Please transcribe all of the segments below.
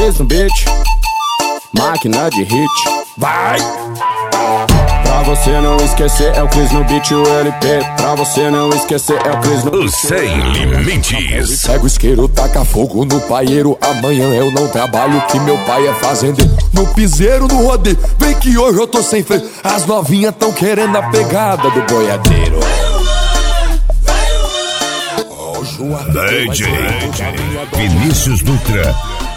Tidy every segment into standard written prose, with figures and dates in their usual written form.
Cris no beat, máquina de hit, vai! Pra você não esquecer é o Cris no beat, o LP. Pra você não esquecer é o Cris no beat. O Sem Limites. Pega o isqueiro, taca fogo no paieiro. Amanhã eu não trabalho, que meu pai é fazendeiro. No piseiro, no rodeio, vem que hoje eu tô sem freio. As novinhas tão querendo a pegada do boiadeiro. DJ Vinícius Dutra.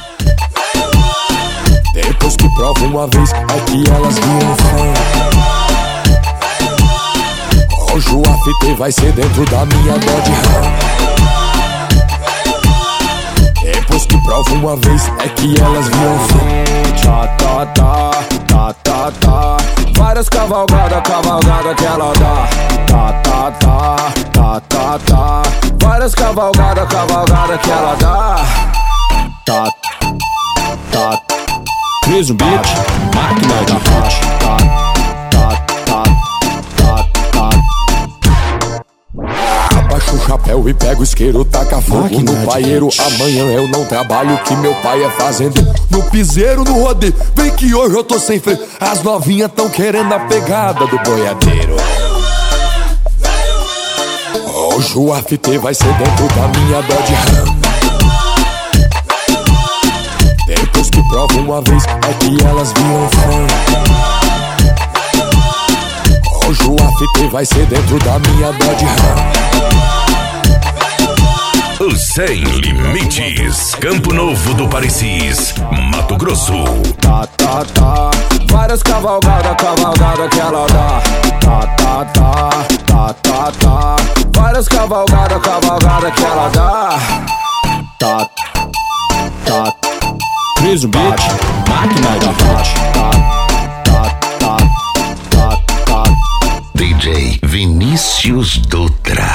Depois que prova uma vez, é que elas viram fã. Hoje o after vai ser dentro da minha Dodge Ram. Depois que prova uma vez, é que elas viram fã. Tá, tá, tá, tá, tá. Várias cavalgadas que ela dá. Tá, tá, tá, tá, tá, tá. Várias cavalgadas que ela dá. Tá, tá. Cris no beat, máquina de hit. Tá, tá, tá, tá, tá. Abaixa o chapéu e pega o isqueiro, taca fogo no paieiro. Amanhã eu não trabalho, que meu pai é fazendeiro. No piseiro, no rodeio, vem que hoje eu tô sem freio. As novinhas tão querendo a pegada do boiadeiro. Hoje o after vai ser dentro da minha Dodge Ram. Depois que prova uma vez, é que elas viram fã. Hoje o after vai ser dentro da minha Dodge Ram. O Sem Limites, Campo Novo do Parecis, Mato Grosso. Tá, tá, tá. Várias cavalgadas que ela dá. Tá, tá, tá, tá, tá, tá. Várias cavalgadas que ela dá. Tá, tá. Cris no beat, máquina de hit. Tá, tá, tá, tá, tá. DJ Vinícius Dutra.